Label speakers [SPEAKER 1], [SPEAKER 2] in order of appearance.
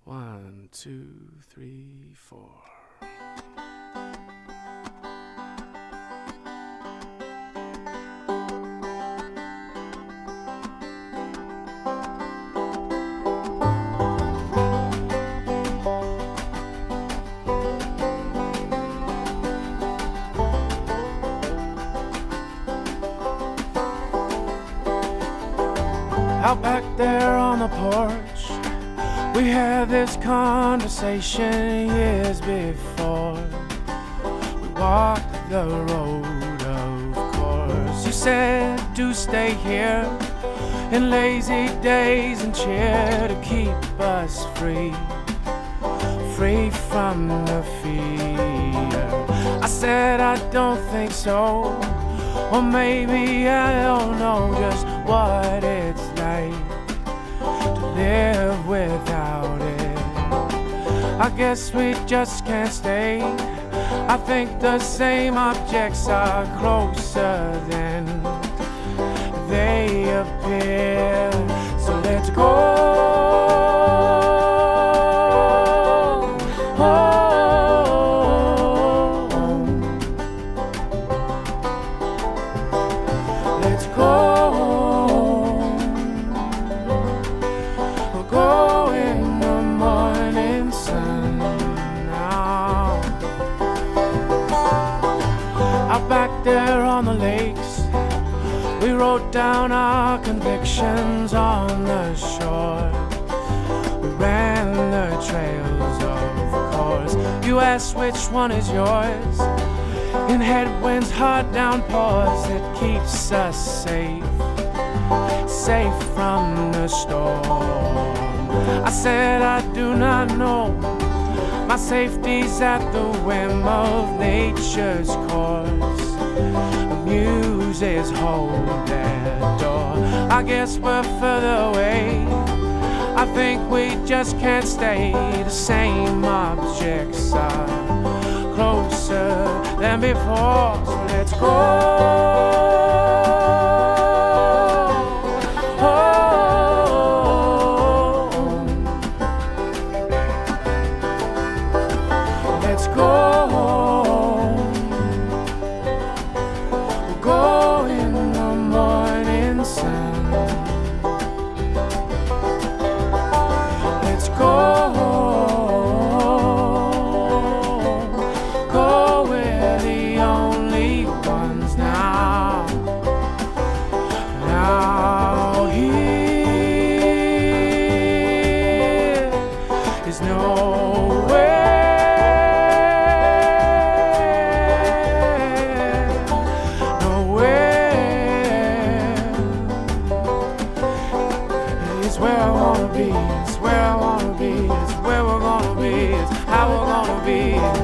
[SPEAKER 1] 1, 2, 3, 4. Out back there on the porch, we had this conversation years before we walked the road, of course. You said, do stay here in lazy days and cheer to keep us free from the fear. I said, I don't think so, or maybe I don't know just what it's like to live without it. I guess we just can't stay. I think the same objects are closer than they appear. So let's go. Let's go. We'll go in the morning sun now. Out back there on the lakes, we wrote down our convictions on the shore. We ran the trails, of course. You asked which one is yours. In headwinds, hard downpours that keeps us safe from the storm. I said I do not know. My safety's at the whim of nature's course. The muses hold their door. I guess we're further away. I think we just can't stay. The same objects are closer than before. So let's go. Let's go. We'll go in the morning sun. Let's go. Go, we're the only ones now. Now here is nowhere. It's where I wanna be, it's where I wanna be, it's where we're gonna be, it's how we're gonna be.